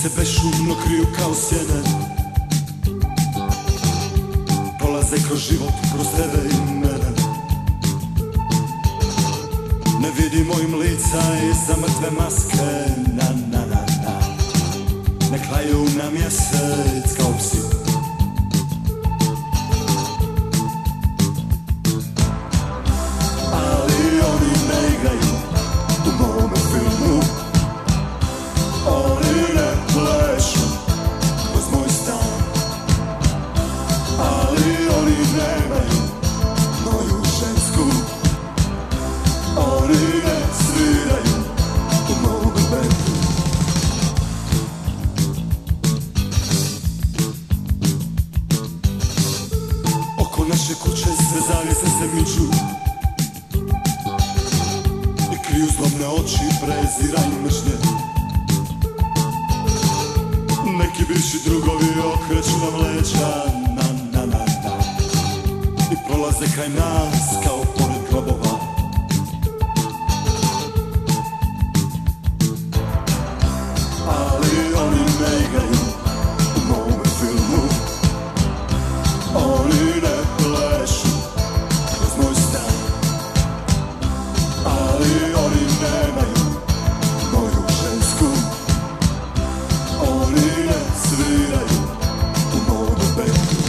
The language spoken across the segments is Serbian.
se bešumno kriju kao sjene, prolaze kroz život, kroz tebe i mene. Ne vidimo im lica iza mrtve maske, na na na na. Ne klaju na mjesec kao psi. Ali oni ne igraju u mome filmu. Oni ne plešu kroz moj stan. Ali oni nemaju moju žensku. Oni ne sviraju u mome bendu. Oko naše kuće sve zavjese se miču i kriju zlobne oči prezira i mržnje. Neki bivši drugovi okreću nam leđa, na na na na, i prolaze kraj nas kao pored grobova. Ali oni ne igraju u mome filmu. Oni ne plešu kroz moj stan. Ali oni nemaju moju žensku. Oni ne sviraju u mome bendu.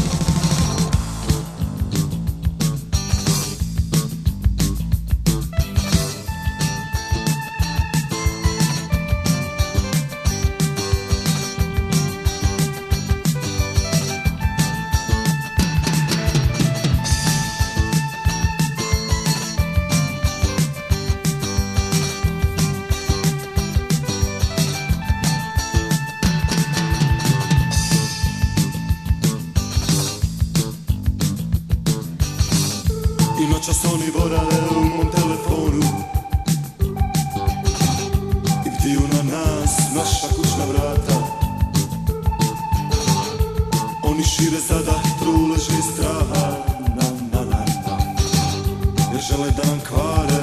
I noćas oni borave u mom telefonu i bdiju na nas, naša kućna vrata. Oni šire zadah, truleži straha, na na na na, jer žele da nam kvare